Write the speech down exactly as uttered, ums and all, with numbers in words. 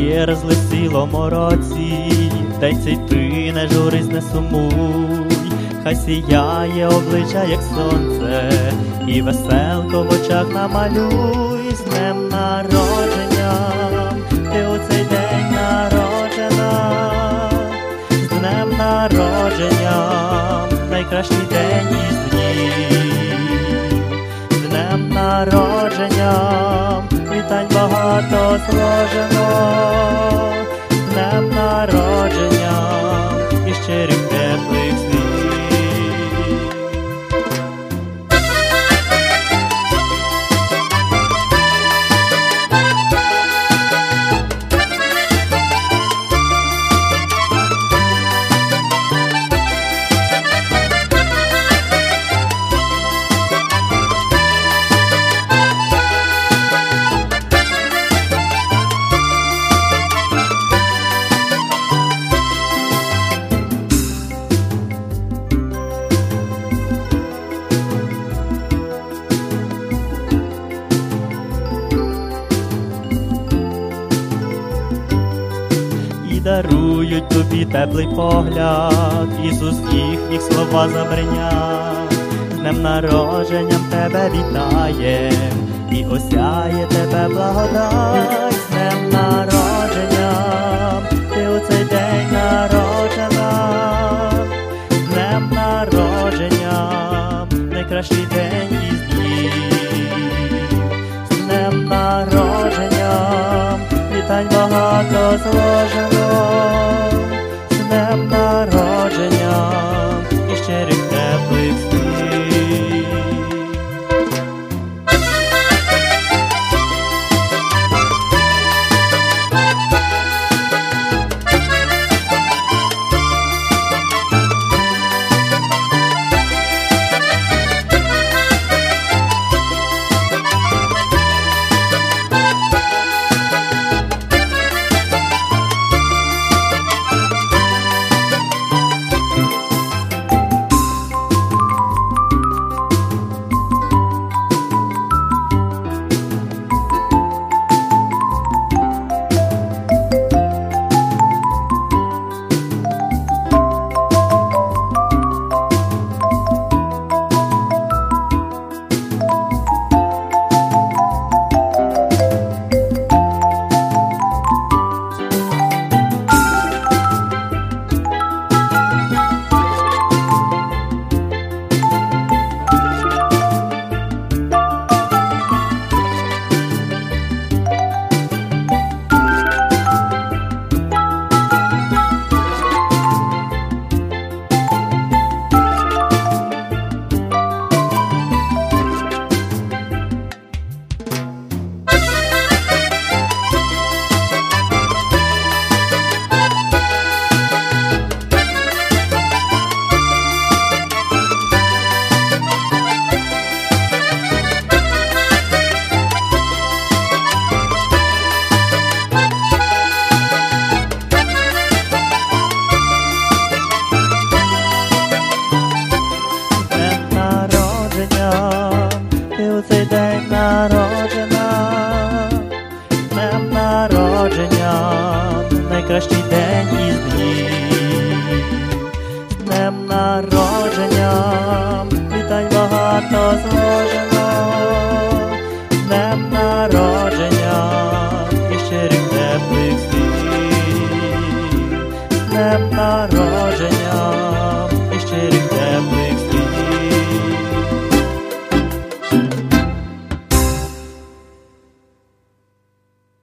мерзли в цілому році, день цей ти не журись, не сумуй, хай сіяє обличчя, як сонце, і веселко в очах намалюй. З днем народження, ти у цей день народжена, з днем народження, найкращий день із днів. З днем народження, вітань багато зложено, з днем народження і щирих теплих слів. Дарують тобі теплий погляд, Ісус їхніх слова забринять. З днем народженням тебе вітає, і осяє тебе благодать. З днем народженням, ти у цей день народжена, з днем народженням, найкращий день із днів. З днем народженням, вітань багато зложено, з днем народження і щирих теплих слів. Ти у цей день народжена, з днем народження, найкращий день із днів. З днем народження, вітань багато.